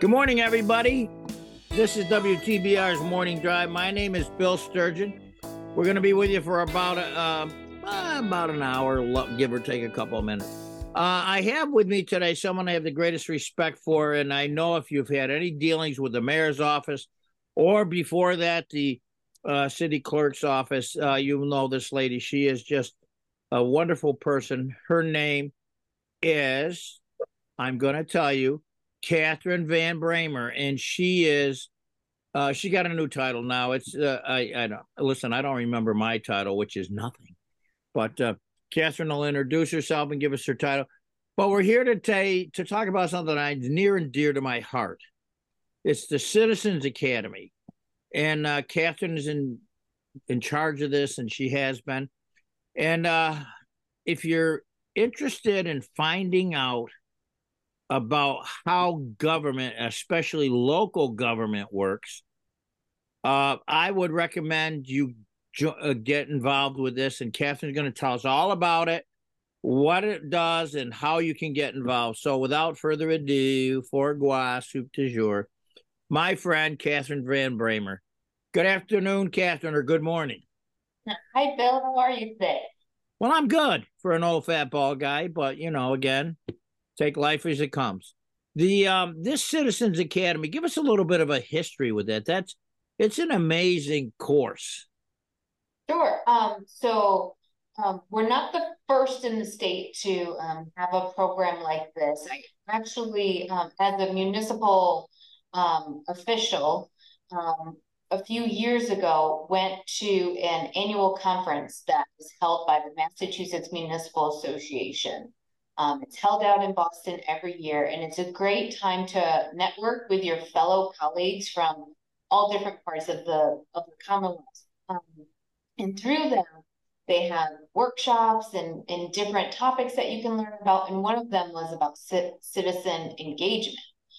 Good morning, everybody. This is WTBR's Morning Drive. My name is Bill Sturgeon. We're going to be with you for about an hour, give or take a couple of minutes. I have with me today someone I have the greatest respect for, and I know if you've had any dealings with the mayor's office or before that, the city clerk's office, you know this lady. She is just a wonderful person. Her name is, I'm going to tell you, Catherine Van Bramer, and she got a new title now. It's I don't listen. I don't remember my title, which is nothing. But Catherine will introduce herself and give us her title. But we're here to talk about something that's near and dear to my heart. It's the Citizens Academy, and Catherine is in charge of this, and she has been. And if you're interested in finding out about how government, especially local government, works, I would recommend you get involved with this. And Catherine's going to tell us all about it, what it does, and how you can get involved. So without further ado, fourgois, soup du jour, my friend Catherine Van Bramer. Good afternoon, Catherine, or good morning. Hi, Bill. How are you today? Well, I'm good for an old fat bald guy, but, again, take life as it comes. This Citizens Academy, give us a little bit of a history with that. It's an amazing course. Sure. We're not the first in the state to have a program like this. I actually, as a municipal official, a few years ago, went to an annual conference that was held by the Massachusetts Municipal Association. It's held out in Boston every year, and it's a great time to network with your fellow colleagues from all different parts of the Commonwealth. And through them, they have workshops and different topics that you can learn about, and one of them was about citizen engagement.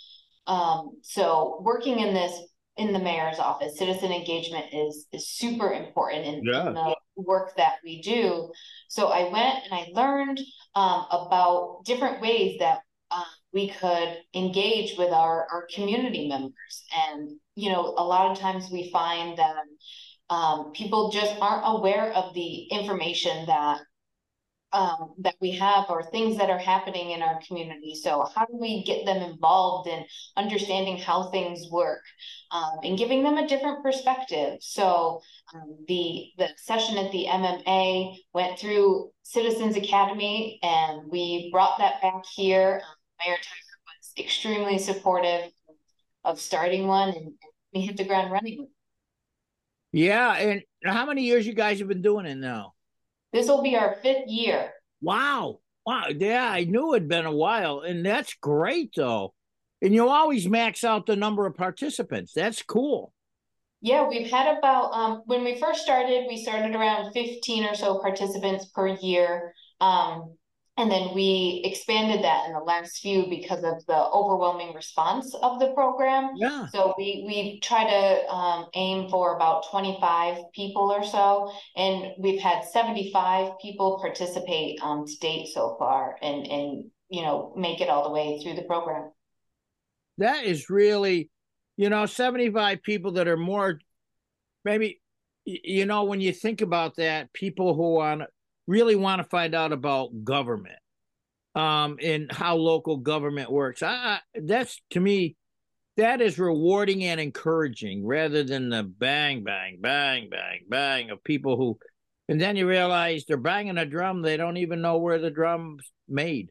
So working in the mayor's office, citizen engagement is super important in the work that we do. So I went and I learned about different ways that we could engage with our community members. And, a lot of times we find that people just aren't aware of the information that we have or things that are happening in our community. So how do we get them involved in understanding how things work and giving them a different perspective? So the session at the MMA went through Citizens Academy, and we brought that back here. Mayor Tiger was extremely supportive of starting one, and we hit the ground running. Yeah, and how many years you guys have been doing it now? This will be our 5th year. Wow. Yeah, I knew it'd been a while, and that's great, though. And you always max out the number of participants. That's cool. Yeah, we've had about, when we first started, we started around 15 or so participants per year. And then we expanded that in the last few because of the overwhelming response of the program. Yeah. So we try to aim for about 25 people or so. And we've had 75 people participate to date so far and make it all the way through the program. That is really, 75 people that are more, maybe, when you think about that, people who really want to find out about government and how local government works. That's, to me, that is rewarding and encouraging rather than the bang, bang, bang, bang, bang of people who, and then you realize they're banging a drum. They don't even know where the drum's made.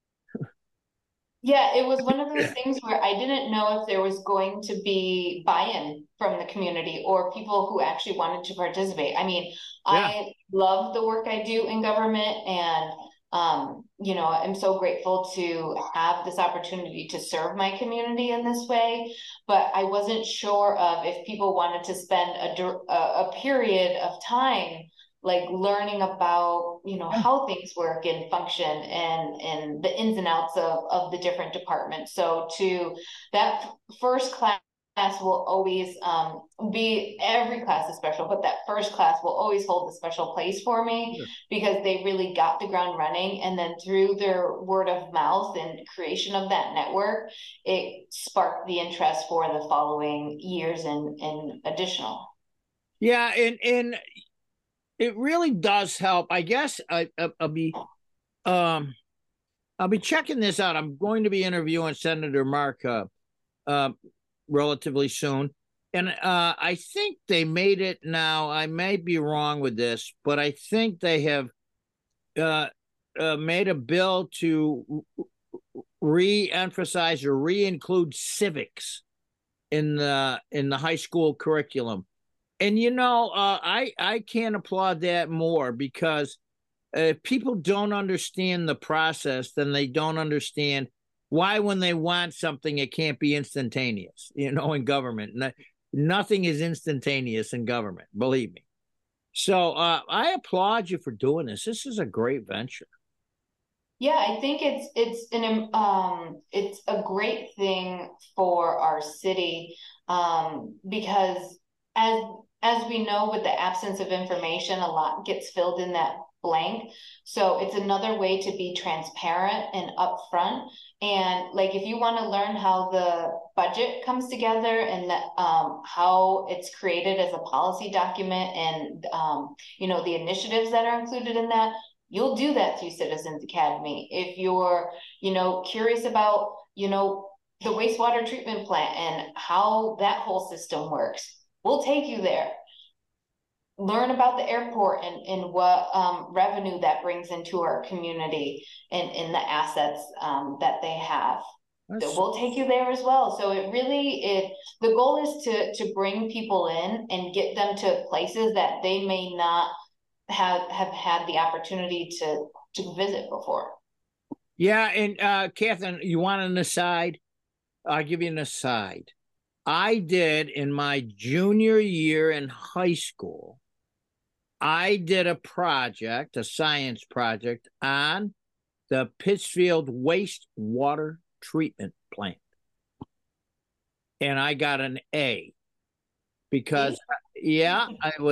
Yeah, it was one of those things where I didn't know if there was going to be buy-in from the community or people who actually wanted to participate. I mean, Yeah. I love the work I do in government, and I'm so grateful to have this opportunity to serve my community in this way. But I wasn't sure of if people wanted to spend a period of time like learning about, how things work and function and the ins and outs of the different departments. So to that first class class will always be, every class is special, but that first class will always hold a special place for me because they really got the ground running. And then through their word of mouth and creation of that network, it sparked the interest for the following years and additional. Yeah, and it really does help. I guess I'll be checking this out. I'm going to be interviewing Senator Mark relatively soon. And I think they made it now. I may be wrong with this, but I think they have made a bill to re-emphasize or re-include civics in the high school curriculum. And I can't applaud that more because if people don't understand the process, then they don't understand why, when they want something, it can't be instantaneous. In government, nothing is instantaneous in government. Believe me. So I applaud you for doing this. This is a great venture. Yeah, I think it's a great thing for our city because as as we know, with the absence of information, a lot gets filled in that blank. So it's another way to be transparent and upfront. And like, if you want to learn how the budget comes together and that, how it's created as a policy document and, the initiatives that are included in that, you'll do that through Citizens Academy. If you're, curious about, the wastewater treatment plant and how that whole system works, we'll take you there. Learn about the airport and what revenue that brings into our community and the assets that they have. So we'll take you there as well. So the goal is to bring people in and get them to places that they may not have had the opportunity to visit before. Yeah, and Catherine, you want an aside? I'll give you an aside. I did in my junior year in high school. I did a project, a science project on the Pittsfield wastewater treatment plant. And I got an A because, yeah,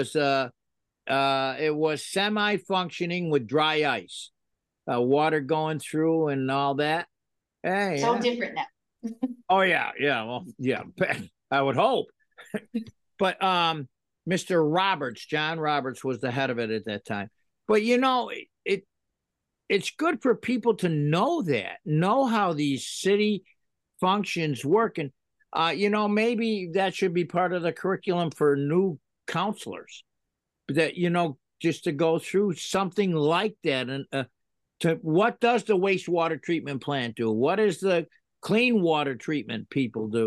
it was semi-functioning with dry ice, water going through and all that. Hey, so different now. Oh yeah, well, yeah. I would hope. But Mr. Roberts, John Roberts, was the head of it at that time. But it's good for people to know how these city functions work, and maybe that should be part of the curriculum for new counselors. That just to go through something like that, and to what does the wastewater treatment plant do? What is the clean water treatment people do?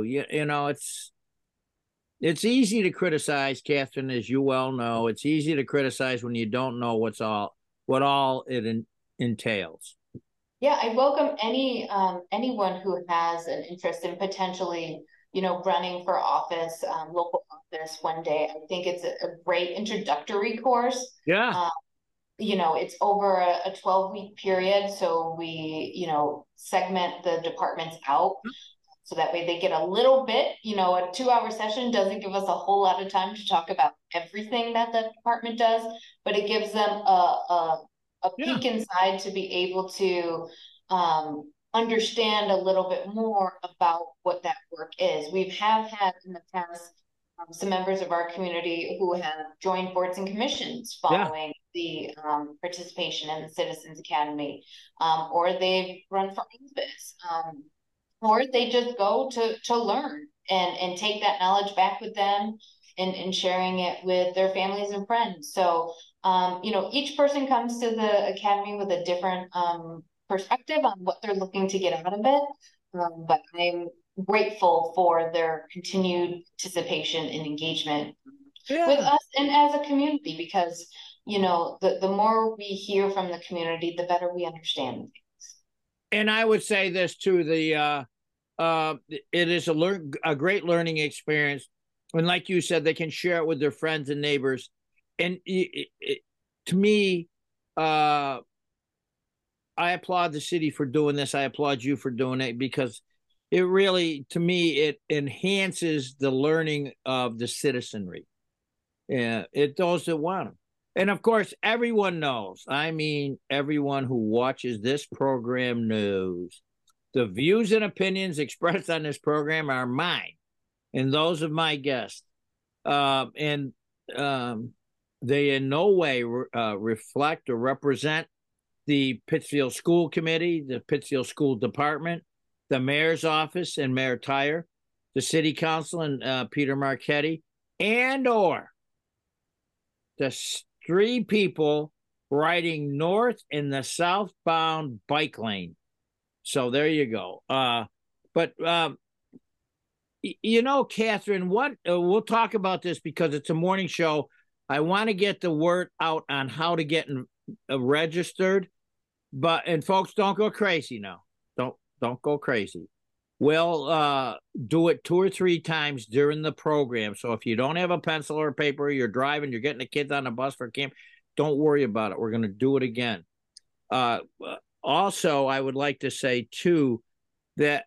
It's easy to criticize, Catherine, as you well know. It's easy to criticize when you don't know what all it entails. Yeah, I welcome anyone who has an interest in potentially, running for office, local office one day. I think it's a great introductory course. Yeah. It's over a 12-week period, so we, segment the departments out. So that way they get a little bit, a 2-hour session doesn't give us a whole lot of time to talk about everything that the department does, but it gives them a peek inside to be able to understand a little bit more about what that work is. We have had in the past some members of our community who have joined boards and commissions following the participation in the Citizens Academy, or they've run for office. Or they just go to learn and take that knowledge back with them and sharing it with their families and friends. So, each person comes to the academy with a different perspective on what they're looking to get out of it. But I'm grateful for their continued participation and engagement with us and as a community, because, the more we hear from the community, the better we understand things. And I would say this too: it is a great learning experience, and like you said, they can share it with their friends and neighbors. And to me, I applaud the city for doing this. I applaud you for doing it, because it really, to me, it enhances the learning of the citizenry. Yeah, it those that want them. And of course, everyone knows. I mean, everyone who watches this program knows the views and opinions expressed on this program are mine and those of my guests. And they in no way reflect or represent the Pittsfield School Committee, the Pittsfield School Department, the mayor's office and Mayor Tyre, the city council and Peter Marchetti, and or the three people riding north in the southbound bike lane. So there you go. But you know, Catherine, what we'll talk about this because it's a morning show. I want to get the word out on how to get registered, and folks, don't go crazy now. Don't go crazy. We'll do it 2 or 3 times during the program. So if you don't have a pencil or paper, you're driving, you're getting the kids on the bus for camp, don't worry about it. We're going to do it again. Also, I would like to say, too, that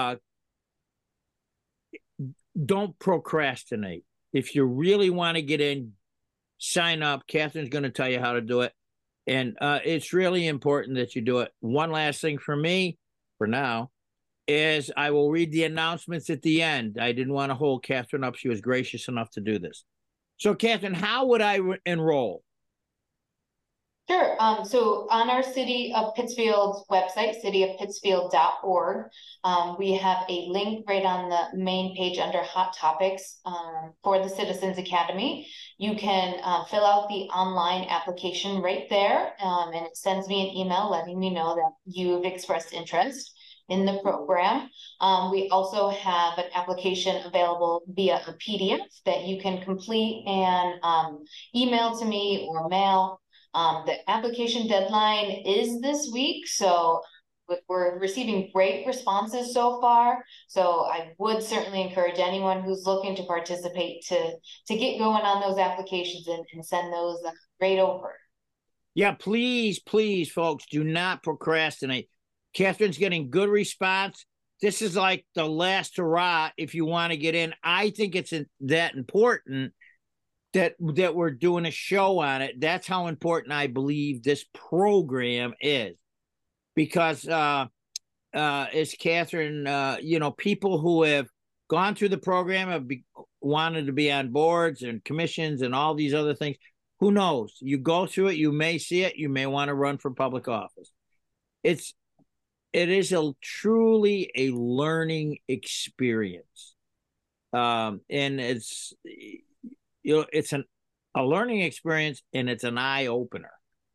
don't procrastinate. If you really want to get in, sign up. Catherine's going to tell you how to do it. And it's really important that you do it. One last thing for me, for now, is I will read the announcements at the end. I didn't want to hold Catherine up. She was gracious enough to do this. So, Catherine, how would I enroll? Sure. So on our City of Pittsfield's website, cityofpittsfield.org, we have a link right on the main page under Hot Topics for the Citizens Academy. You can fill out the online application right there, and it sends me an email letting me know that you've expressed interest in the program. We also have an application available via a PDF that you can complete and email to me or mail. The application deadline is this week, so we're receiving great responses so far. So I would certainly encourage anyone who's looking to participate to get going on those applications and send those right over. Yeah, please, folks, do not procrastinate. Catherine's getting good response. This is like the last hurrah if you want to get in. I think it's that important that we're doing a show on it. That's how important I believe this program is. Because as Catherine, people who have gone through the program have wanted to be on boards and commissions and all these other things. Who knows? You go through it, you may see it, you may want to run for public office. It is truly a learning experience. And it's a learning experience, and it's an eye opener.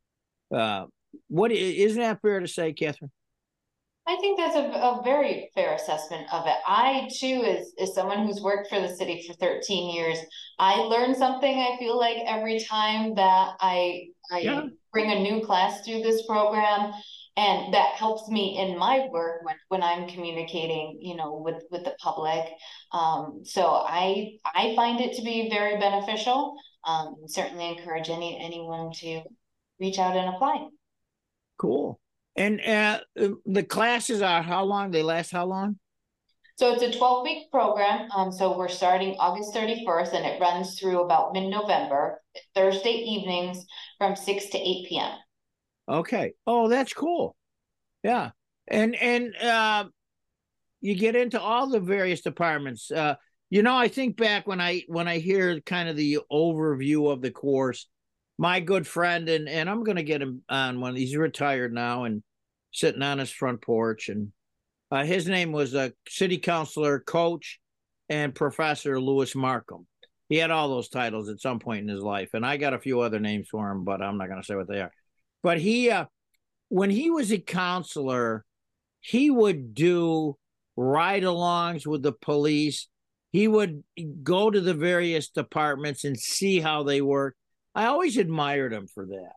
Isn't that fair to say, Catherine? I think that's a very fair assessment of it. I too, as someone who's worked for the city for 13 years, I learn something. I feel like every time that I bring a new class through this program, and that helps me in my work when I'm communicating, with the public. So I find it to be very beneficial. Certainly encourage anyone to reach out and apply. Cool. And the classes are how long? They last how long? So it's a 12-week program. So we're starting August 31st, and it runs through about mid-November, Thursday evenings from 6 to 8 p.m. Okay. Oh, that's cool. Yeah. And you get into all the various departments. I think back when I hear kind of the overview of the course, my good friend, and I'm going to get him on one. He's retired now and sitting on his front porch. And his name was City Councilor, Coach, and Professor Lewis Markham. He had all those titles at some point in his life. And I got a few other names for him, but I'm not going to say what they are. But he, when he was a counselor, he would do ride-alongs with the police. He would go to the various departments and see how they work. I always admired him for that.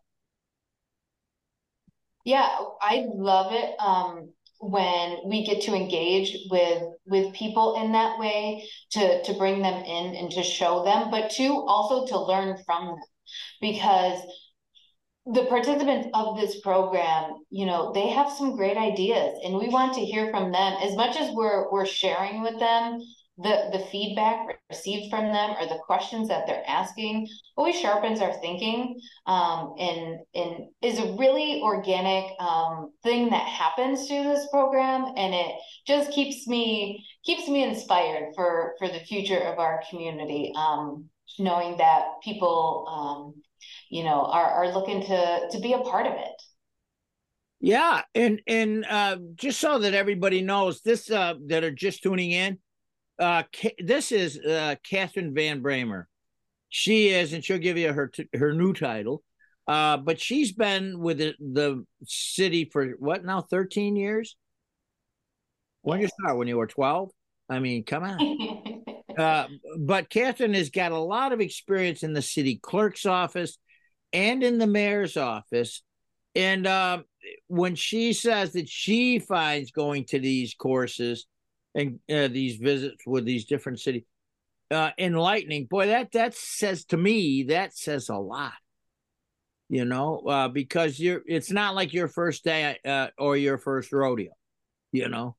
Yeah, I love it when we get to engage with people in that way, to bring them in and to show them, but also to learn from them. Because the participants of this program, you know, they have some great ideas, and we want to hear from them as much as we're sharing with them the feedback received from them or the questions that they're asking. Always sharpens our thinking, and is a really organic thing that happens through this program, and it just keeps me inspired for the future of our community, knowing that people you know, are looking to be a part of it. Yeah, and just so that everybody knows, this that are just tuning in, this is Catherine Van Bramer. She is, and she'll give you her new title. But she's been with the city for what now, 13 years? When you start? When you were 12? I mean, come on. But Catherine has got a lot of experience in the city clerk's office and in the mayor's office. And when she says that she finds going to these courses and these visits with these different cities enlightening, boy, that says to me, that says a lot, you know, because it's not like your first day or your first rodeo, you know.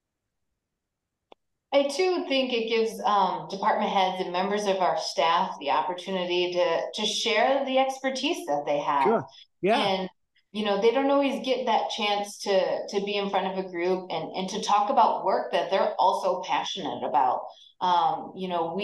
I too think it gives department heads and members of our staff the opportunity to share the expertise that they have. Sure. Yeah. And you know, they don't always get that chance to be in front of a group and to talk about work that they're also passionate about. You know,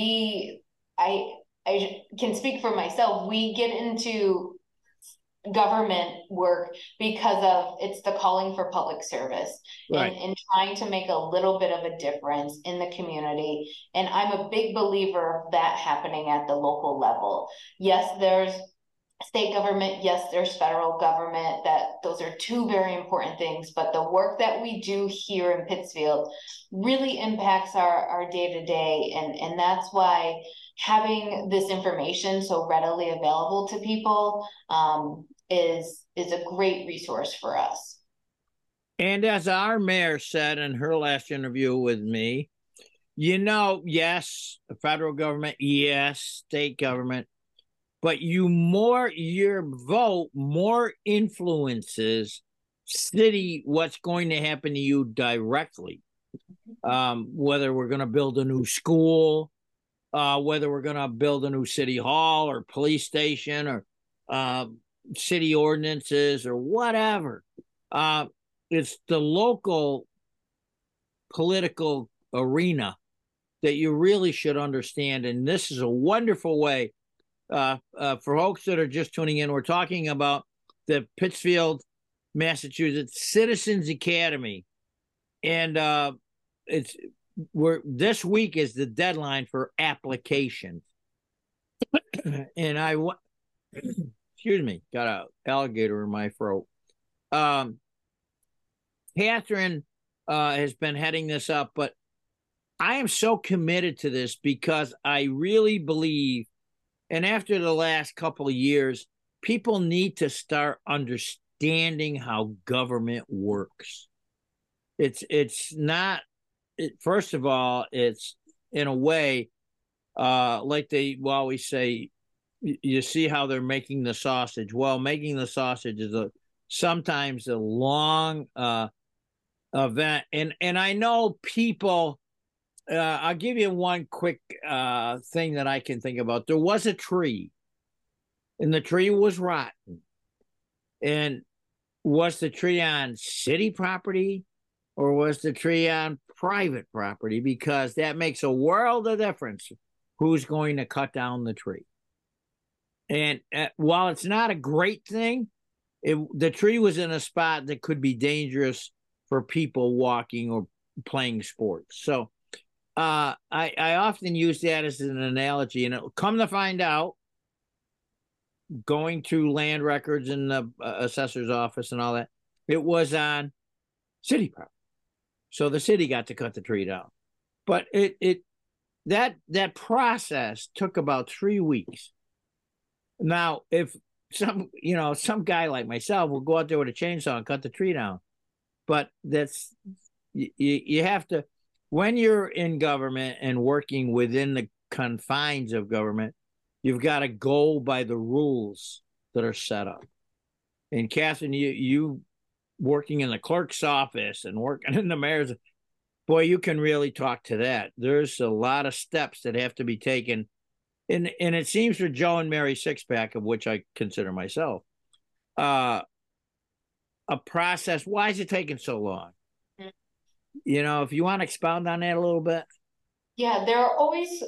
I can speak for myself. We get into government work because of it's the calling for public service, right, and trying to make a little bit of a difference in the community. And I'm a big believer of that happening at the local level. Yes, there's state government, yes, there's federal government, that those are two very important things, but the work that we do here in Pittsfield really impacts our day-to-day, and that's why having this information so readily available to people is a great resource for us. And as our mayor said in her last interview with me, you know, yes, the federal government, yes, state government, but your vote more influences what's going to happen to you directly. Whether we're going to build a new school, whether we're going to build a new city hall or police station or city ordinances or whatever. It's the local political arena that you really should understand. And this is a wonderful way for folks that are just tuning in. We're talking about the Pittsfield, Massachusetts Citizens Academy. And this week is the deadline for applications. And excuse me, got an alligator in my throat. Catherine has been heading this up, but I am so committed to this because I really believe, and after the last couple of years, people need to start understanding how government works. It's not, first of all, it's in a way, like they always say, you see how they're making the sausage. Well, making the sausage is sometimes a long event. And I know people, I'll give you one quick thing that I can think about. There was a tree, and the tree was rotten. And was the tree on city property or was the tree on private property? Because that makes a world of difference who's going to cut down the tree. And while it's not a great thing, the tree was in a spot that could be dangerous for people walking or playing sports. So I often use that as an analogy, and it'll come to find out, going through land records in the assessor's office and all that, it was on city property. So the city got to cut the tree down. But that process took about 3 weeks. Now, if some guy like myself will go out there with a chainsaw and cut the tree down, but that's, you have to, when you're in government and working within the confines of government, you've got to go by the rules that are set up. And Catherine, you working in the clerk's office and working in the mayor's, boy, you can really talk to that. There's a lot of steps that have to be taken. And it seems for Joe and Mary Sixpack, of which I consider myself, a process. Why is it taking so long? You know, if you want to expound on that a little bit. Yeah, there are always,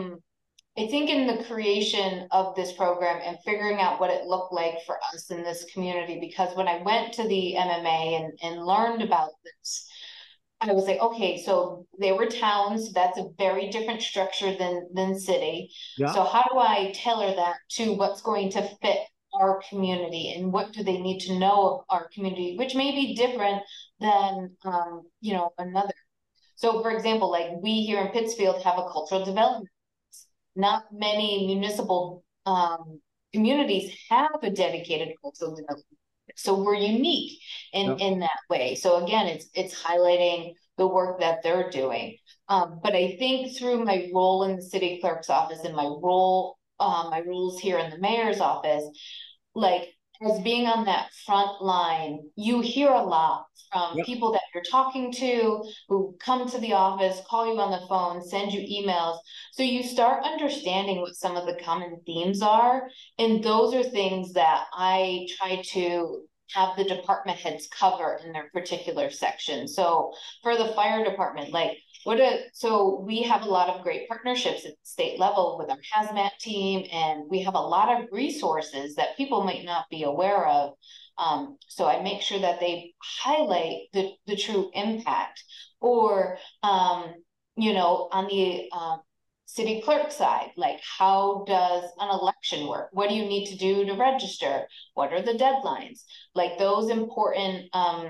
I think in the creation of this program and figuring out what it looked like for us in this community, because when I went to the MMA and learned about this, I was like, okay, so they were towns. That's a very different structure than city. Yeah. So how do I tailor that to what's going to fit our community and what do they need to know of our community, which may be different than another. So for example, like we here in Pittsfield have a cultural development. Not many municipal communities have a dedicated cultural development. So we're unique in that way. So again, it's highlighting the work that they're doing. But I think through my role in the city clerk's office and my roles here in the mayor's office, like as being on that front line, you hear a lot from people that you're talking to who come to the office, call you on the phone, send you emails. So you start understanding what some of the common themes are. And those are things that I try to have the department heads cover in their particular section. So for the fire department, like so we have a lot of great partnerships at the state level with our hazmat team, and we have a lot of resources that people might not be aware of. So I make sure that they highlight the true impact. Or, on the city clerk side, like how does an election work? What do you need to do to register? What are the deadlines? Like those important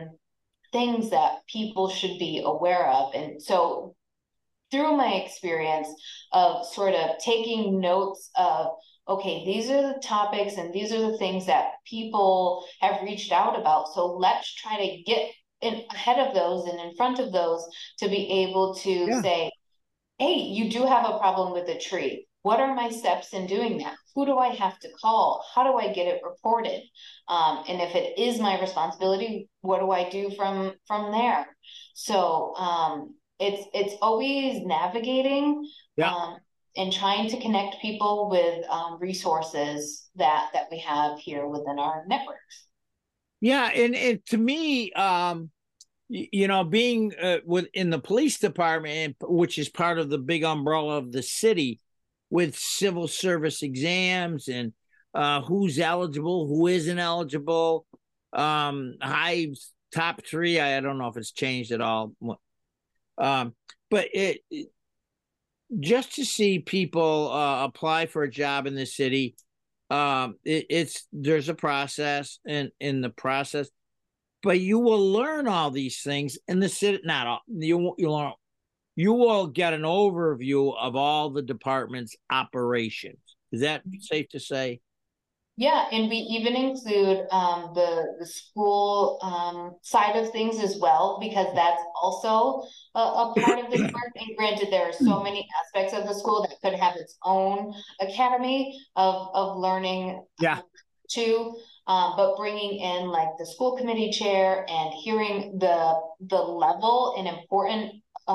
things that people should be aware of. And so through my experience of sort of taking notes of, okay, these are the topics and these are the things that people have reached out about. So let's try to get ahead of those and in front of those to be able to say, hey, you do have a problem with a tree. What are my steps in doing that? Who do I have to call? How do I get it reported? And if it is my responsibility, what do I do from there? So it's always navigating and trying to connect people with resources that we have here within our networks. Yeah, and to me, being in the police department, which is part of the big umbrella of the city, with civil service exams and who's eligible, who isn't eligible. Hive's top 3, I don't know if it's changed at all. But just to see people apply for a job in the city, there's a process, and in the process, but you will learn all these things in the city. Not all, you will get an overview of all the department's operations. Is that safe to say? Yeah, and we even include the school side of things as well, because that's also a part of this work. And granted, there are so many aspects of the school that could have its own academy of learning too. But bringing in like the school committee chair and hearing the level and important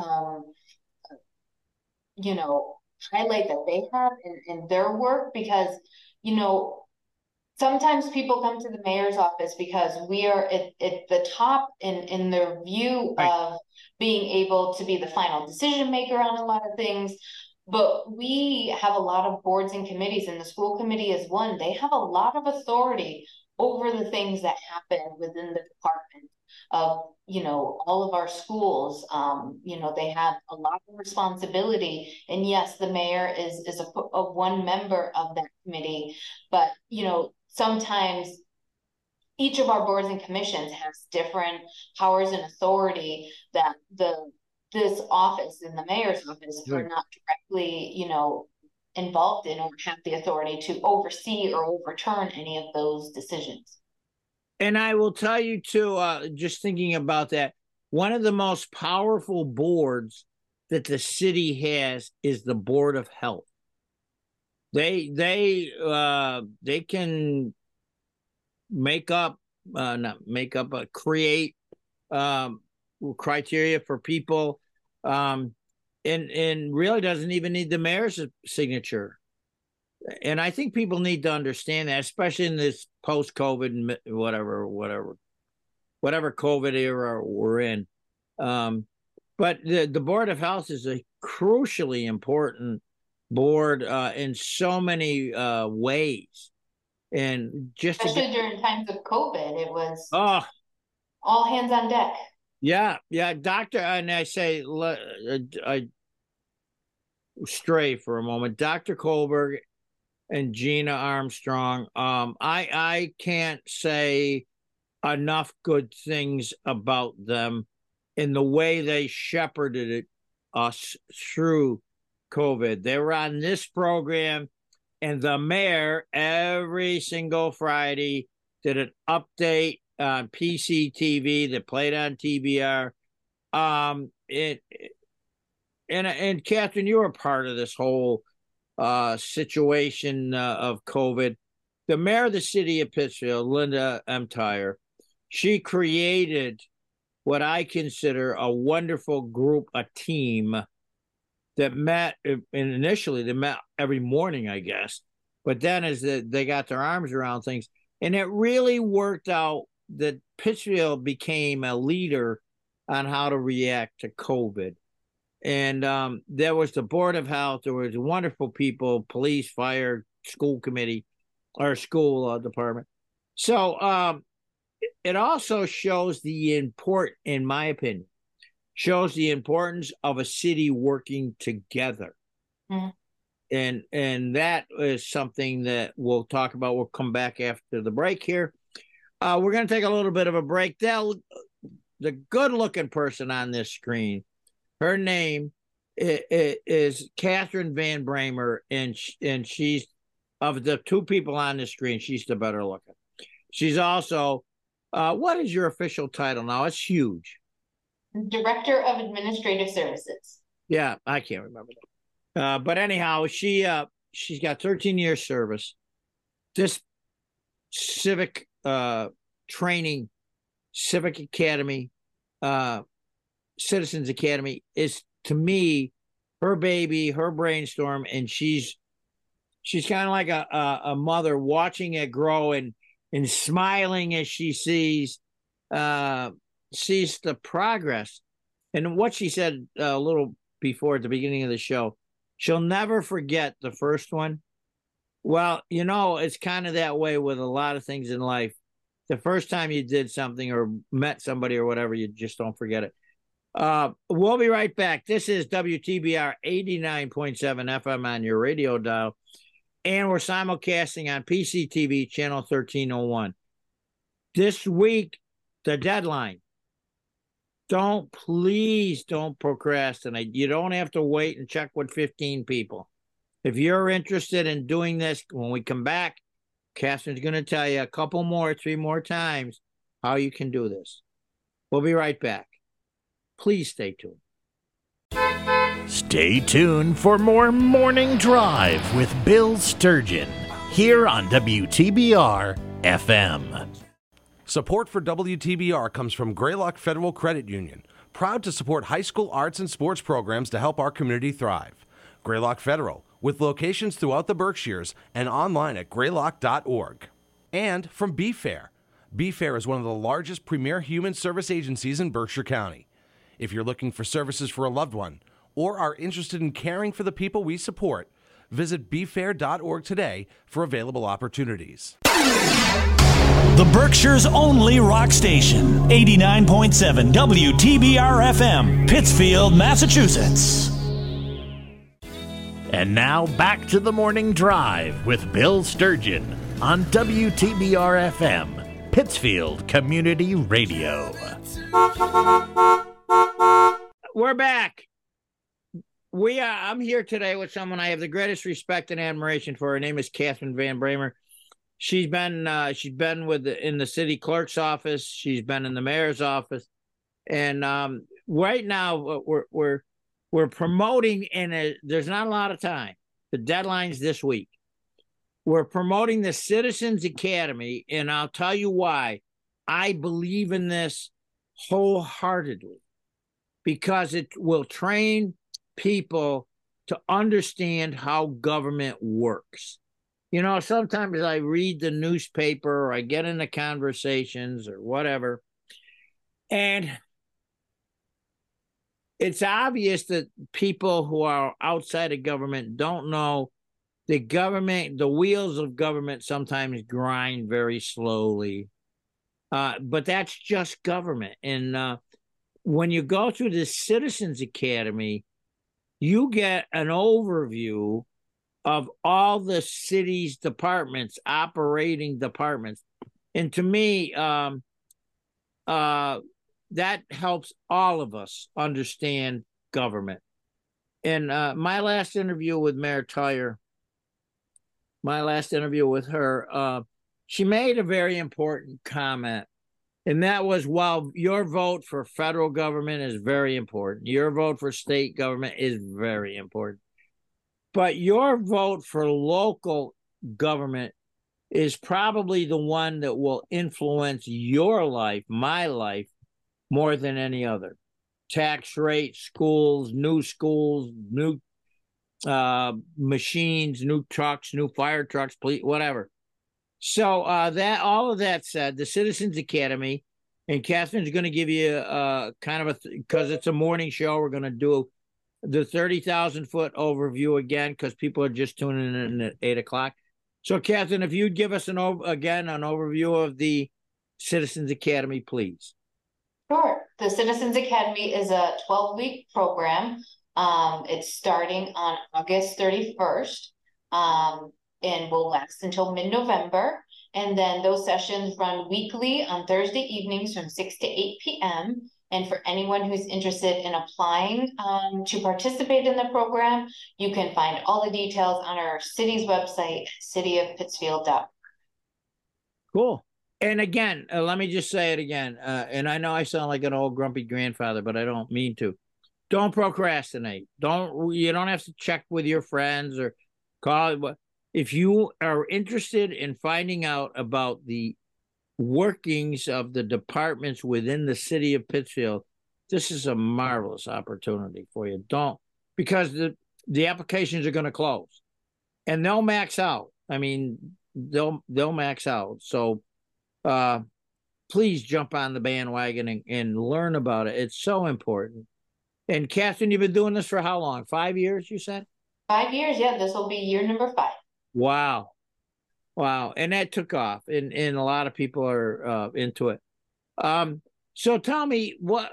highlight that they have in their work, because sometimes people come to the mayor's office because we are at the top in their view of being able to be the final decision maker on a lot of things. But we have a lot of boards and committees, and the school committee is one. They have a lot of authority over the things that happen within the department of, all of our schools. They have a lot of responsibility. And yes, the mayor is a one member of that committee, but, sometimes each of our boards and commissions has different powers and authority that this office in the mayor's office are not directly, involved in or have the authority to oversee or overturn any of those decisions. And I will tell you too, just thinking about that, one of the most powerful boards that the city has is the Board of Health. They can make up create criteria for people, and really doesn't even need the mayor's signature. And I think people need to understand that, especially in this post-COVID whatever COVID era we're in. But the Board of Health is a crucially important board in so many ways. And just especially during times of COVID, it was all hands on deck. Yeah, doctor. And I say, I stray for a moment. Dr. Kohlberg and Gina Armstrong. I can't say enough good things about them in the way they shepherded us through COVID. They were on this program, and the mayor every single Friday did an update on PCTV that played on TBR. And Catherine, you were part of this whole situation of COVID. The mayor of the city of Pittsfield, Linda Emtire, she created what I consider a wonderful group, a team that met, and initially they met every morning, I guess. But then as they got their arms around things, and it really worked out that Pittsfield became a leader on how to react to COVID. And there was the Board of Health. There was wonderful people, police, fire, school committee, or school department. So it also shows in my opinion, shows the importance of a city working together. Mm-hmm. And that is something that we'll talk about. We'll come back after the break here. We're going to take a little bit of a break. The good-looking person on this screen, her name is Catherine Van Bramer, and she's, of the two people on the screen, she's the better looking. She's also, what is your official title now? It's huge. Director of Administrative Services. Yeah, I can't remember that. But anyhow, she's got 13 years service. This civic training, civic academy, Citizens Academy is, to me, her baby, her brainstorm, and she's kind of like a mother watching it grow and smiling as she sees the progress. And what she said a little before at the beginning of the show, she'll never forget the first one. Well, it's kind of that way with a lot of things in life. The first time you did something or met somebody or whatever, you just don't forget it. We'll be right back. This is WTBR 89.7 FM on your radio dial, and we're simulcasting on PCTV channel 1301. This week, the deadline. Please don't procrastinate. You don't have to wait and check with 15 people. If you're interested in doing this, when we come back, Catherine's going to tell you three more times how you can do this. We'll be right back. Please stay tuned. Stay tuned for more Morning Drive with Bill Sturgeon here on WTBR FM. Support for WTBR comes from Greylock Federal Credit Union, proud to support high school arts and sports programs to help our community thrive. Greylock Federal, with locations throughout the Berkshires and online at greylock.org. And from BeFair. BeFair is one of the largest premier human service agencies in Berkshire County. If you're looking for services for a loved one or are interested in caring for the people we support, visit befair.org today for available opportunities. The Berkshire's only rock station, 89.7 WTBR FM, Pittsfield, Massachusetts. And now back to the Morning Drive with Bill Sturgeon on WTBR FM, Pittsfield Community Radio. We're back. I'm here today with someone I have the greatest respect and admiration for. Her name is Catherine Van Bramer. She's been in the city clerk's office. She's been in the mayor's office, and right now we're promoting. And there's not a lot of time. The deadline's this week. We're promoting the Citizens Academy, and I'll tell you why. I believe in this wholeheartedly because it will train people to understand how government works. You know, sometimes I read the newspaper or I get into conversations or whatever, and it's obvious that people who are outside of government don't know the government, the wheels of government sometimes grind very slowly. But that's just government. And when you go through the Citizens Academy, you get an overview of all the city's departments, operating departments. And to me, that helps all of us understand government. And my last interview with Mayor Tyer, she made a very important comment. And that was, while your vote for federal government is very important, your vote for state government is very important, but your vote for local government is probably the one that will influence your life, my life, more than any other. Tax rate, schools, new machines, new trucks, new fire trucks, police, whatever. So that all of that said, the Citizens Academy, and Catherine's going to give you kind of because it's a morning show, we're going to do the 30,000-foot overview again because people are just tuning in at 8 o'clock. So, Catherine, if you'd give us an overview of the Citizens Academy, please. Sure. The Citizens Academy is a 12-week program. It's starting on August 31st. And will last until mid-November. And then those sessions run weekly on Thursday evenings from 6 to 8 p.m. And for anyone who's interested in applying to participate in the program, you can find all the details on our city's website, cityofpittsfield.org. Cool. And again, let me just say it again. And I know I sound like an old grumpy grandfather, but I don't mean to. Don't procrastinate. You don't have to check with your friends or call. If you are interested in finding out about the workings of the departments within the city of Pittsfield, this is a marvelous opportunity for you. Because the applications are going to close and they'll max out. I mean, they'll max out. So please jump on the bandwagon and learn about it. It's so important. And Catherine, you've been doing this for how long? 5 years, you said? 5 years, yeah. This will be year number 5. Wow. And that took off, and a lot of people are into it. So tell me,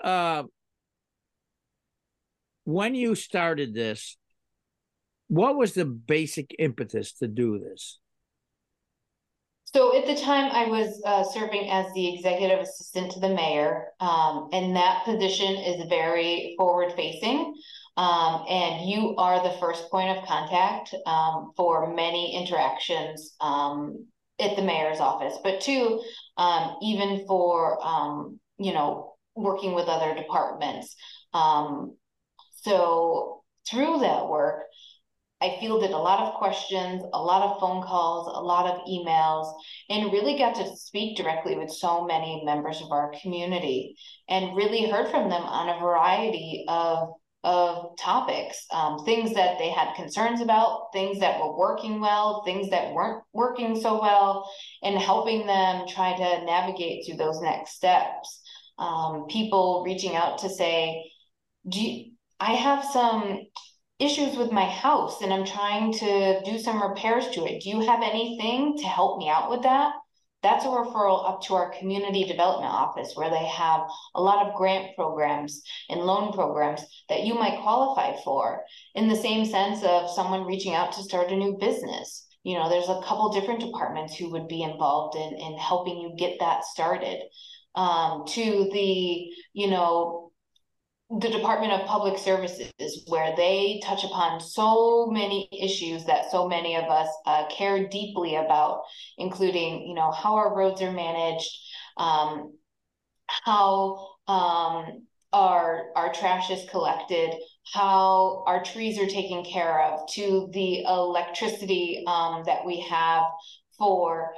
when you started this, what was the basic impetus to do this? So at the time I was serving as the executive assistant to the mayor, and that position is very forward facing. And you are the first point of contact for many interactions at the mayor's office, but too, even for, working with other departments. So through that work, I fielded a lot of questions, a lot of phone calls, a lot of emails, and really got to speak directly with so many members of our community and really heard from them on a variety of topics, things that they had concerns about, things that were working well, things that weren't working so well, and helping them try to navigate through those next steps. People reaching out to say, I have some issues with my house and I'm trying to do some repairs to it. Do you have anything to help me out with that? That's a referral up to our community development office, where they have a lot of grant programs and loan programs that you might qualify for, in the same sense of someone reaching out to start a new business. There's a couple different departments who would be involved in helping you get that started. To the Department of Public Services, where they touch upon so many issues that so many of us care deeply about, including, how our roads are managed, how our trash is collected, how our trees are taken care of, to the electricity that we have for,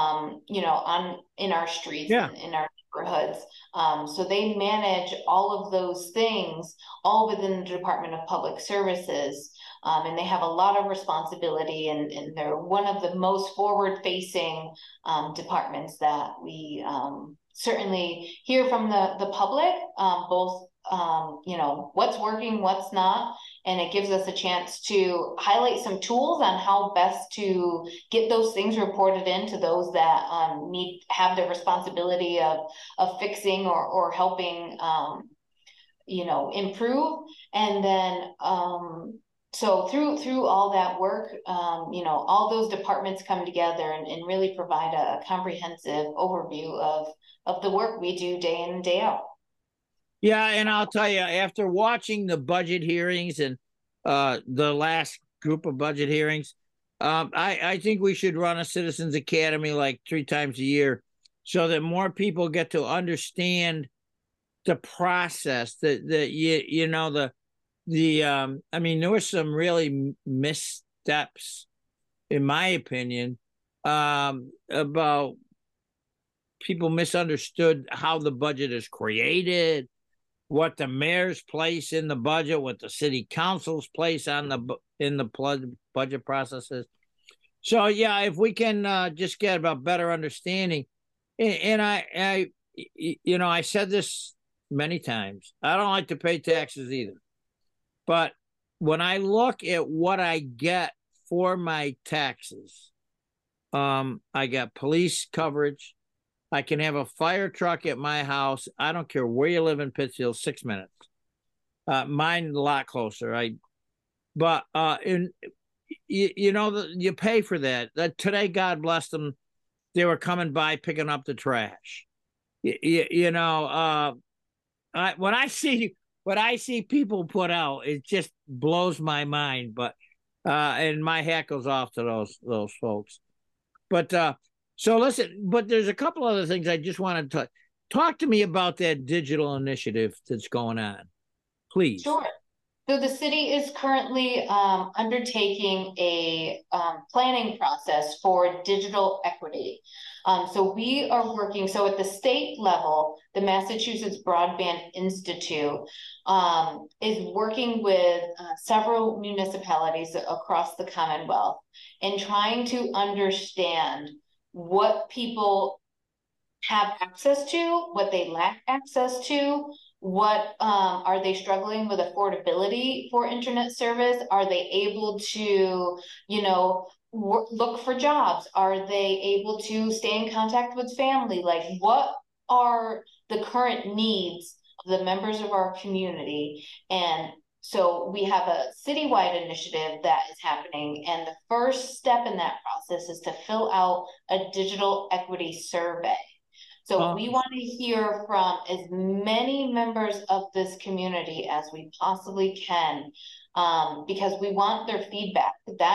in our streets, Yeah. in our neighborhoods. So they manage all of those things, all within the Department of Public Services. And they have a lot of responsibility, and they're one of the most forward-facing departments that we certainly hear from the public, both what's working, what's not, and it gives us a chance to highlight some tools on how best to get those things reported in to those that have the responsibility of fixing or helping improve. And then so through all that work, all those departments come together and really provide a comprehensive overview of the work we do day in and day out. Yeah, and I'll tell you, after watching the budget hearings and the last group of budget hearings, I think we should run a Citizens Academy like 3 times a year so that more people get to understand the process. There were some really missteps, in my opinion, about people misunderstood how the budget is created, what the mayor's place in the budget, what the city council's place in the budget processes. So yeah, if we can just get a better understanding, and I said this many times, I don't like to pay taxes either, but when I look at what I get for my taxes, I got police coverage. I can have a fire truck at my house. I don't care where you live in Pittsfield, 6 minutes. Mine a lot closer. You pay for that. Today, God bless them, they were coming by picking up the trash. When I see people put out, it just blows my mind. But and my hat goes off to those folks. But so listen, but there's a couple other things I just wanted to talk to me about that digital initiative that's going on, please. Sure. So the city is currently undertaking a planning process for digital equity. So we are working, so at the state level, the Massachusetts Broadband Institute is working with several municipalities across the Commonwealth and trying to understand what people have access to, what they lack access to, what are they struggling with affordability for internet service? Are they able to, look for jobs? Are they able to stay in contact with family? Like, what are the current needs of the members of our community? And so we have a citywide initiative that is happening, and the first step in that process is to fill out a digital equity survey. So we want to hear from as many members of this community as we possibly can, because we want their feedback.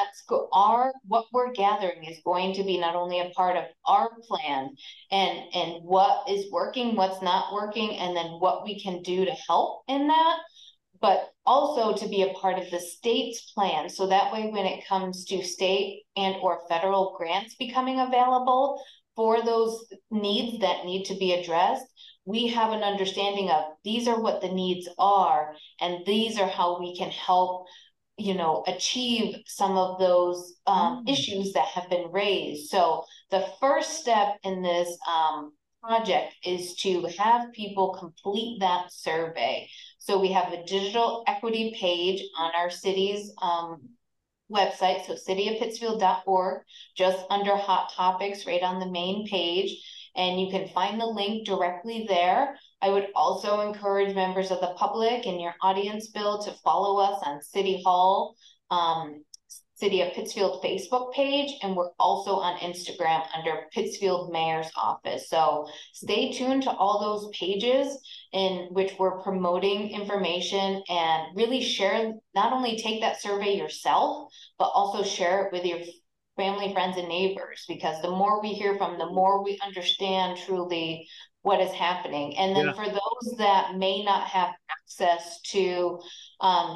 What we're gathering is going to be not only a part of our plan and what is working, what's not working, and then what we can do to help in that, but also to be a part of the state's plan. So that way, when it comes to state and or federal grants becoming available for those needs that need to be addressed, we have an understanding of these are what the needs are, and these are how we can help, achieve some of those issues that have been raised. So the first step in this project is to have people complete that survey. So we have a digital equity page on our city's website, so cityofpittsfield.org, just under hot topics right on the main page, and you can find the link directly there. I would also encourage members of the public and your audience, Bill, to follow us on City Hall, City of Pittsfield Facebook page, and we're also on Instagram under Pittsfield Mayor's Office. So stay tuned to all those pages in which we're promoting information, and really share, not only take that survey yourself, but also share it with your family, friends, and neighbors, because the more we hear from, the more we understand truly what is happening. And then for those that may not have access to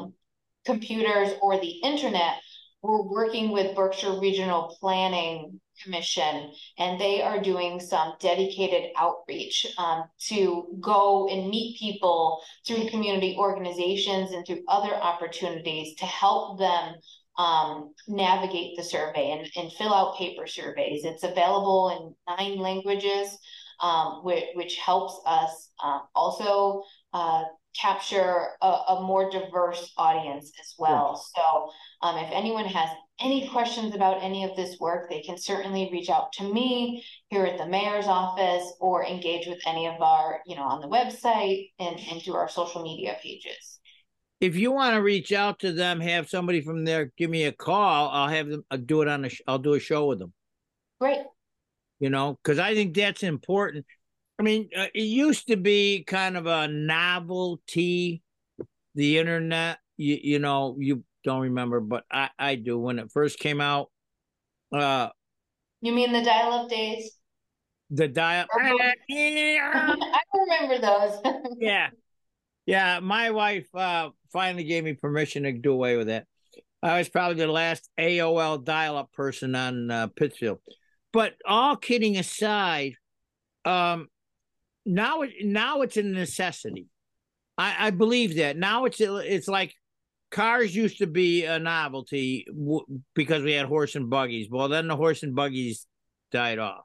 computers or the internet, we're working with Berkshire Regional Planning Commission, and they are doing some dedicated outreach to go and meet people through community organizations and through other opportunities to help them navigate the survey and fill out paper surveys. It's available in 9 languages, which helps us also capture a more diverse audience as well. So if anyone has any questions about any of this work, they can certainly reach out to me here at the mayor's office or engage with any of our, on the website and through our social media pages. If you want to reach out to them, have somebody from there give me a call, I'll have them do it I'll do a show with them. Great. Because I think that's important. I mean, it used to be kind of a novelty, the internet, you don't remember, but I do. When it first came out. You mean the dial-up days? The dial. I remember those. Yeah. My wife finally gave me permission to do away with that. I was probably the last AOL dial-up person on Pittsfield. But all kidding aside, now it's a necessity. I believe that. Now it's like cars used to be a novelty because we had horse and buggies. Well, then the horse and buggies died off.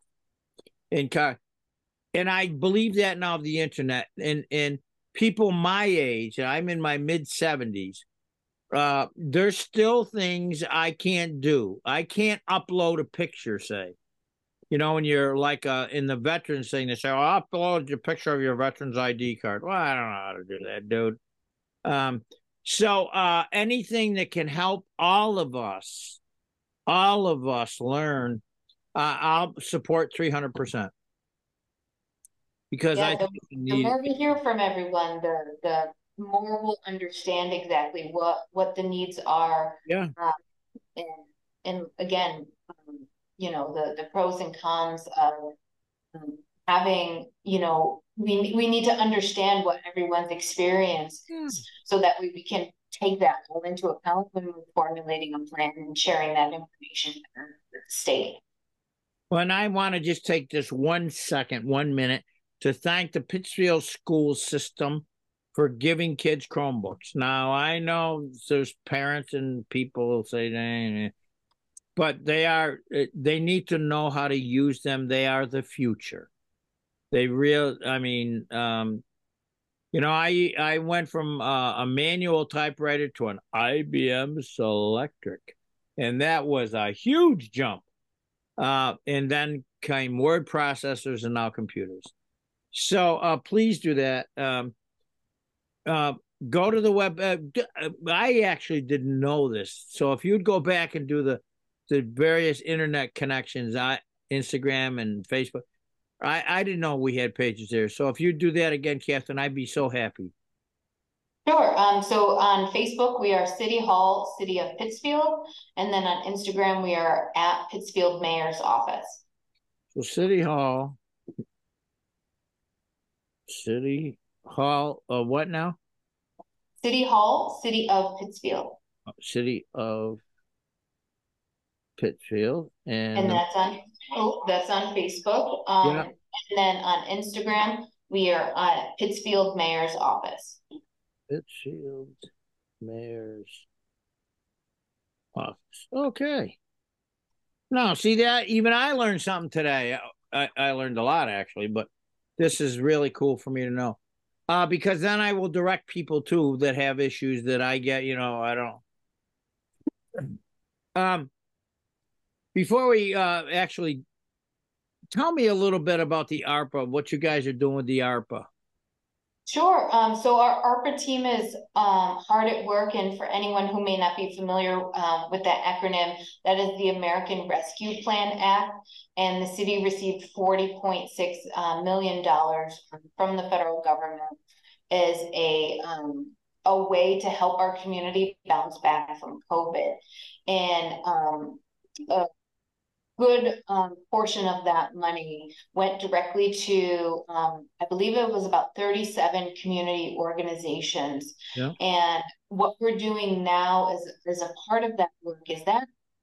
And I believe that now of the internet. And people my age, I'm in my mid-70s, there's still things I can't do. I can't upload a picture, say. When you're like in the veterans thing, they say, I'll upload your picture of your veterans ID card. Well, I don't know how to do that, dude. So anything that can help all of us learn, I'll support 300%. Because the more we hear from everyone, the more we'll understand exactly what the needs are. Yeah. And again, the pros and cons of having, we need to understand what everyone's experience is so that we can take that all into account when we're formulating a plan and sharing that information with the state. Well, and I want to just take this 1 minute to thank the Pittsfield school system for giving kids Chromebooks. Now, I know there's parents and people who say, but they need to know how to use them. They are the future. I went from a manual typewriter to an IBM Selectric, and that was a huge jump. And then came word processors and now computers. So please do that. Go to the web. I actually didn't know this. So if you'd go back and do the various internet connections, Instagram and Facebook, I didn't know we had pages there. So if you do that again, Catherine, I'd be so happy. Sure. So on Facebook, we are City Hall, City of Pittsfield. And then on Instagram, we are at Pittsfield Mayor's Office. So City Hall, what now? City Hall, City of Pittsfield. City of Pittsfield. And that's on Facebook. And then on Instagram, we are at Pittsfield Mayor's Office. Pittsfield Mayor's Office. Okay. Now, see that? Even I learned something today. I learned a lot, actually, but this is really cool for me to know. Because then I will direct people, too, that have issues that I get, I don't. Before we actually, tell me a little bit about the ARPA, what you guys are doing with the ARPA. Sure. So our ARPA team is hard at work, and for anyone who may not be familiar with that acronym, that is the American Rescue Plan Act, and the city received $40.6 million from the federal government as a way to help our community bounce back from COVID. And good portion of that money went directly to, I believe it was about 37 community organizations. Yeah. And what we're doing now as a part of that work is that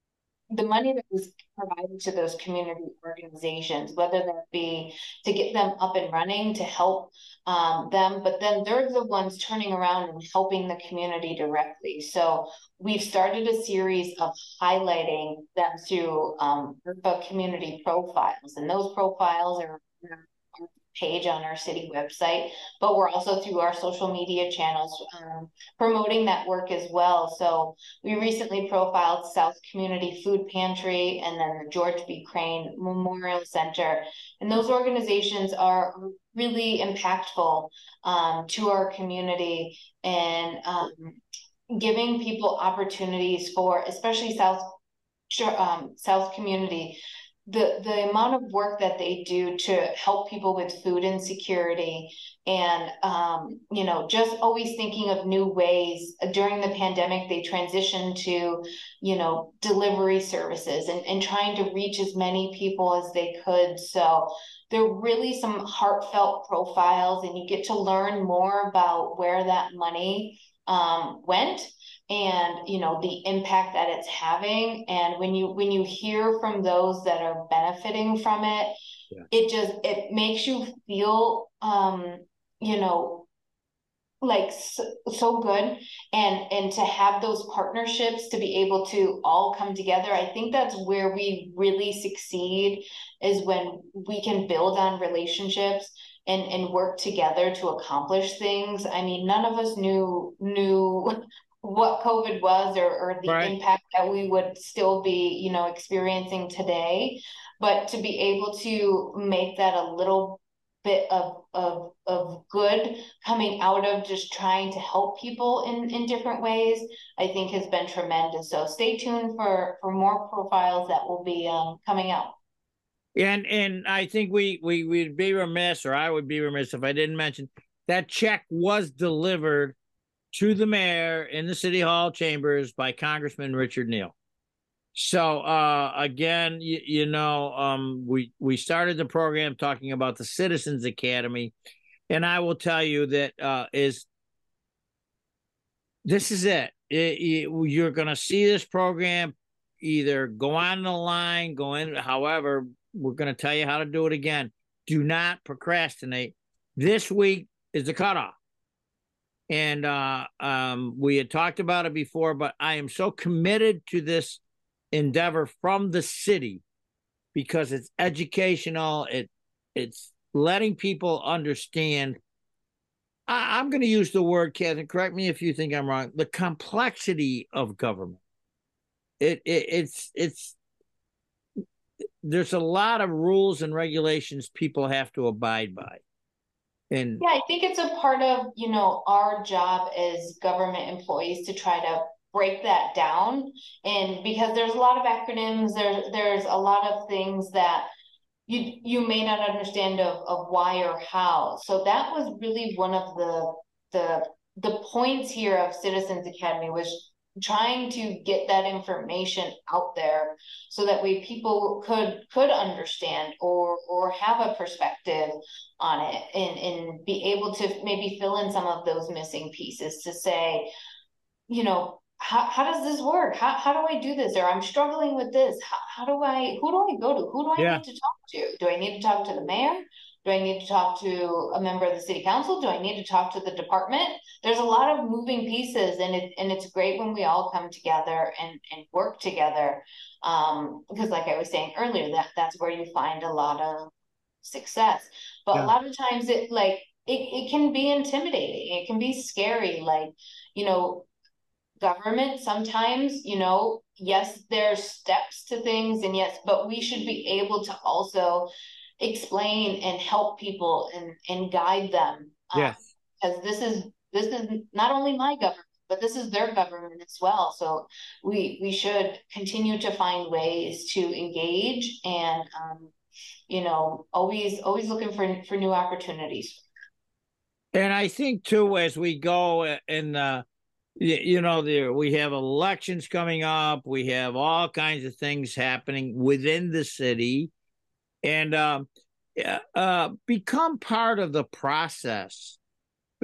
the money that was provided to those community organizations, whether that be to get them up and running, to help them, but then they're the ones turning around and helping the community directly. So we've started a series of highlighting them through URFA community profiles, and those profiles are page on our city website, but we're also through our social media channels promoting that work as well. So we recently profiled South Community Food Pantry and then the George B. Crane Memorial Center. And those organizations are really impactful to our community and giving people opportunities for, especially South Community, the amount of work that they do to help people with food insecurity and just always thinking of new ways. During the pandemic, they transitioned to delivery services and trying to reach as many people as they could. So there are really some heartfelt profiles, and you get to learn more about where that money went and the impact that it's having. And when you hear from those that are benefiting from it, it makes you feel like so good, and to have those partnerships, to be able to all come together. I think that's where we really succeed, is when we can build on relationships and work together to accomplish things. I mean, none of us knew what COVID was or the impact that we would still be, experiencing today. But to be able to make that a little bit of good coming out of just trying to help people in different ways, I think has been tremendous. So stay tuned for more profiles that will be coming out. And I think we'd be remiss, or I would be remiss, if I didn't mention that check was delivered to the mayor in the City Hall chambers by Congressman Richard Neal. So again, we started the program talking about the Citizens Academy, and I will tell you that this is it. You're going to see this program either go on the line, go in. However, we're going to tell you how to do it again. Do not procrastinate. This week is the cutoff. And we had talked about it before, but I am so committed to this endeavor from the city because it's educational. It's letting people understand. I'm going to use the word, Catherine, correct me if you think I'm wrong, the complexity of government. It's there's a lot of rules and regulations people have to abide by. And yeah, I think it's a part of, our job as government employees to try to break that down. And because there's a lot of acronyms, there's a lot of things that you may not understand of why or how. So that was really one of the points here of Citizens Academy, was trying to get that information out there so that way people could understand or have a perspective on it and be able to maybe fill in some of those missing pieces to say, how does this work? How do I do this? Or I'm struggling with this. Who do I go to? Who do I need to talk to? Do I need to talk to the mayor? Do I need to talk to a member of the city council? Do I need to talk to the department? There's a lot of moving pieces, and it's great when we all come together and work together. Because like I was saying earlier, that's where you find a lot of success. But a lot of times it can be intimidating. It can be scary. Government sometimes, yes, there's steps to things, and yes, but we should be able to also explain and help people and guide them. Yes. Because this is not only my government, but this is their government as well. So we should continue to find ways to engage and always looking for new opportunities. And I think too, as we go in we have elections coming up, we have all kinds of things happening within the city, and become part of the process.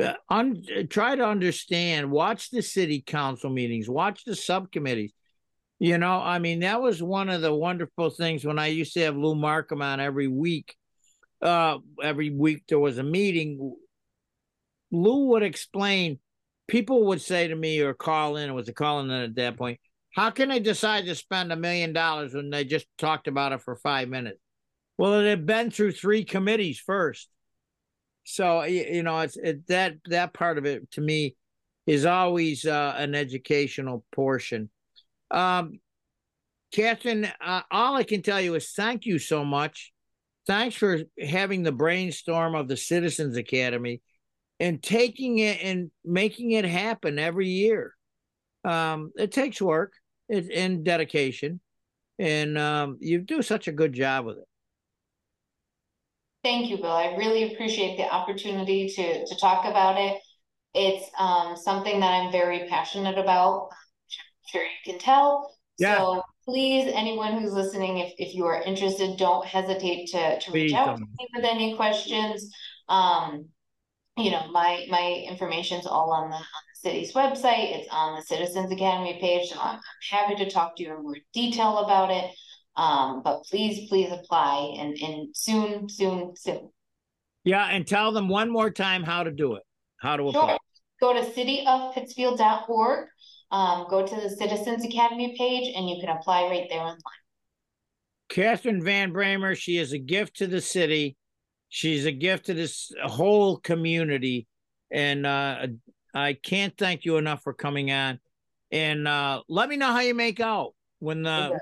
Try to understand, watch the city council meetings, watch the subcommittees, You know, I mean, that was one of the wonderful things when I used to have Lou Markham on every week. Every week there was a meeting. Lou would explain, people would say to me or call in, it was a call in at that point, how can they decide to spend $1 million when they just talked about it for 5 minutes? Well, it had been through 3 committees first. So, you know, it's that part of it to me is always an educational portion. Catherine, all I can tell you is thank you so much. Thanks for having the brainstorm of the Citizens Academy and taking it and making it happen every year. It takes work and dedication, and you do such a good job with it. Thank you, Bill. I really appreciate the opportunity to talk about it. It's something that I'm very passionate about. I'm sure you can tell. Yeah. So please, anyone who's listening, if you are interested, don't hesitate to reach out to me with any questions. You know, my information's all on the city's website. It's on the Citizens Academy page. So I'm happy to talk to you in more detail about it. But please apply and soon. Yeah, and tell them one more time how to do it, how to apply. Sure. Go to cityofpittsfield.org, go to the Citizens Academy page, and you can apply right there online. Catherine Van Bramer, she is a gift to the city. She's a gift to this whole community. And I can't thank you enough for coming on. And let me know how you make out when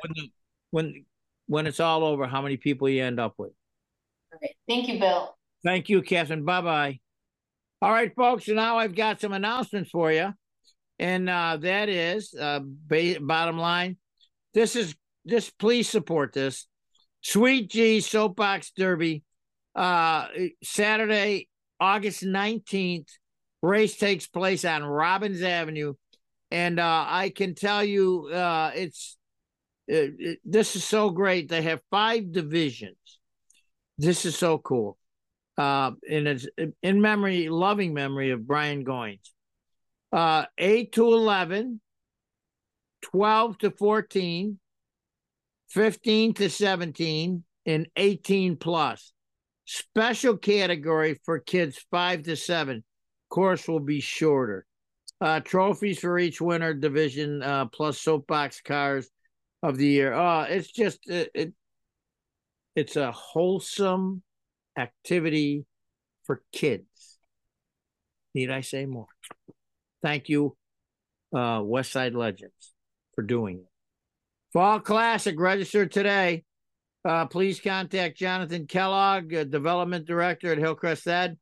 it's all over, how many people you end up with. All right. Thank you, Bill. Thank you, Catherine. Bye-bye. All right, folks. So now I've got some announcements for you. And that is, bottom line, please support this. Sweet G Soapbox Derby, Saturday, August 19th. Race takes place on Robbins Avenue. And I can tell you, this is so great. They have 5 divisions. This is so cool. And it's in loving memory of Brian Goins. 8 to 11, 12 to 14, 15 to 17, and 18 plus. Special category for kids 5 to 7. Course will be shorter. Trophies for each winner division, plus soapbox cars of the year. It's just it's a wholesome activity for kids. Need I say more? Thank you, Westside Legends, for doing it. Fall Classic, register today. Please contact Jonathan Kellogg, Development Director at Hillcrest Ed,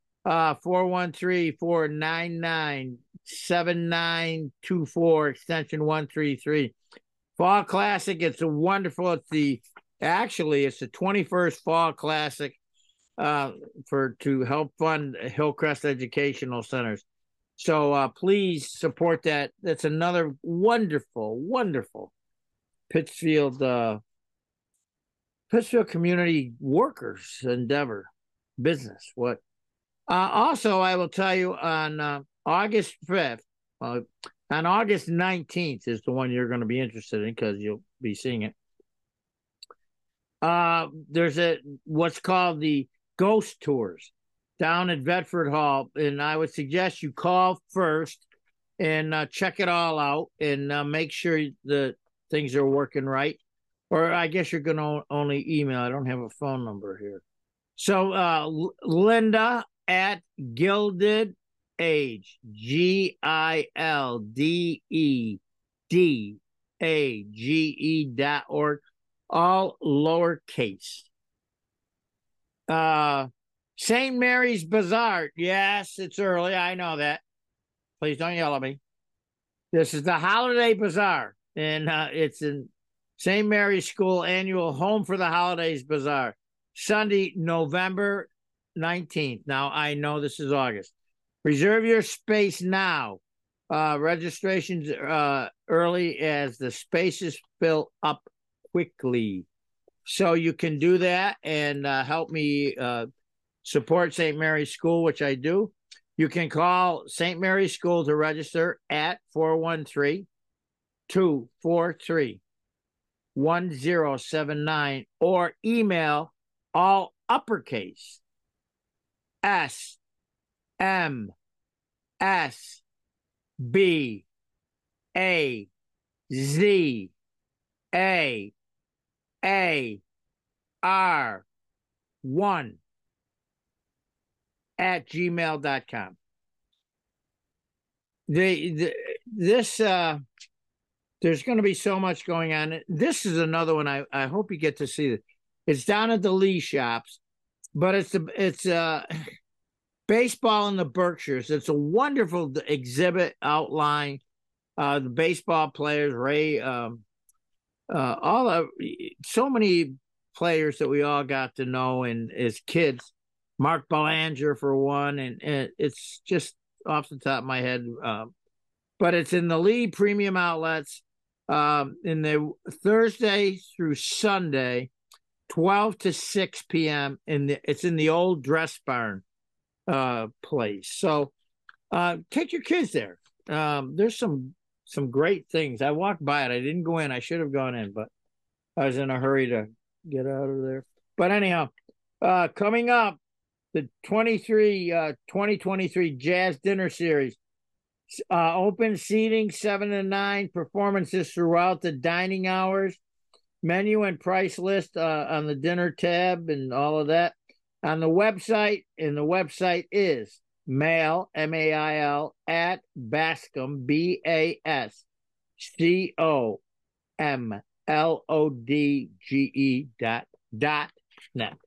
413-499-7924, extension 133. Fall Classic, it's a wonderful, it's the 21st Fall Classic to help fund Hillcrest Educational Centers. So please support that. That's another wonderful, wonderful Pittsfield community workers endeavor, business. What? Also, I will tell you on August 5th, on August 19th is the one you're going to be interested in because you'll be seeing it. There's what's called the Ghost Tours down at Bedford Hall, and I would suggest you call first and check it all out and make sure the things are working right. Or I guess you're going to only email. I don't have a phone number here. So Linda at Gilded Age, GILDEDAGE.org, all lowercase. St. Mary's Bazaar. Yes, it's early. I know that. Please don't yell at me. This is the Holiday Bazaar, and it's in St. Mary's School annual Home for the Holidays Bazaar, Sunday, November 19th. Now, I know this is August. Reserve your space now. Registrations early as the spaces fill up quickly. So you can do that and help me support St. Mary's School, which I do. You can call St. Mary's School to register at 243-1079 or email all uppercase SMSBAZAR1 This there's going to be so much going on. This is another one I hope you get to see it. It's down at the Lee Shops, but it's baseball in the Berkshires. It's a wonderful exhibit outline. The baseball players, Ray, so many players that we all got to know and as kids. Mark Belanger for one, and it's just off the top of my head. But it's in the Lee Premium Outlets in the Thursday through Sunday, 12 to 6 p.m. It's in the old Dress Barn place. So take your kids there. There's some great things. I walked by it. I didn't go in. I should have gone in, but I was in a hurry to get out of there. But anyhow, coming up, the 2023 Jazz Dinner Series. Open seating 7 to 9, performances throughout the dining hours, menu and price list on the dinner tab and all of that on the website. And the website is mail, MAIL, at Bascom, BASCOMLODGE.net.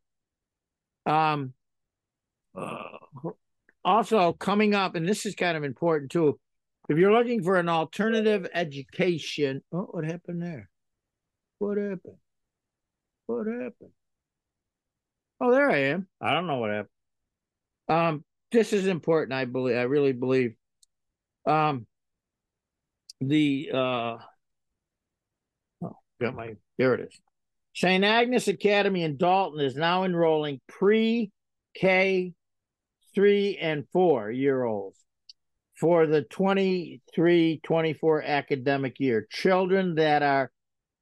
Also coming up, and this is kind of important too, if you're looking for an alternative education, what happened there? What happened? Oh, there I am. I don't know what happened. This is important. I really believe. Here it is. St. Agnes Academy in Dalton is now enrolling pre-K 3 and 4-year-olds for the 23-24 academic year. Children that are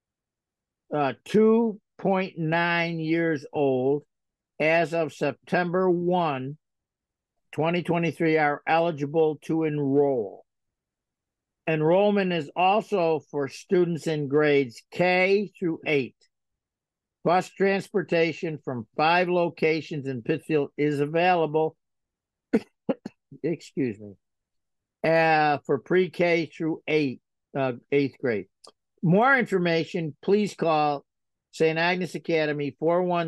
2.9 years old as of September 1, 2023 are eligible to enroll. Enrollment is also for students in grades K through 8. Bus transportation from 5 locations in Pittsfield is available. Excuse me. For pre-K through 8th grade. More information, please call St. Agnes Academy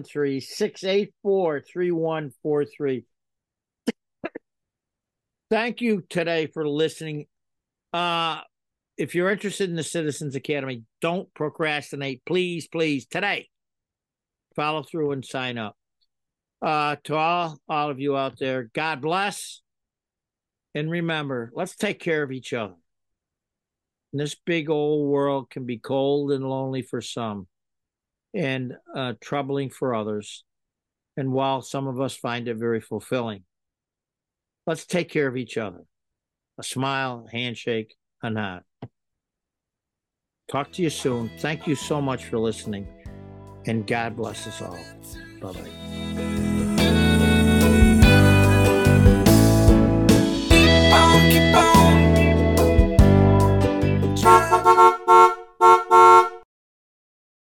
413-684-3143. Thank you today for listening. If you're interested in the Citizens Academy, don't procrastinate. Please, today. Follow through and sign up. To all of you out there, God bless. And remember, let's take care of each other. This big old world can be cold and lonely for some and troubling for others. And while some of us find it very fulfilling, let's take care of each other. A smile, a handshake, a nod. Talk to you soon. Thank you so much for listening. And God bless us all. Bye-bye.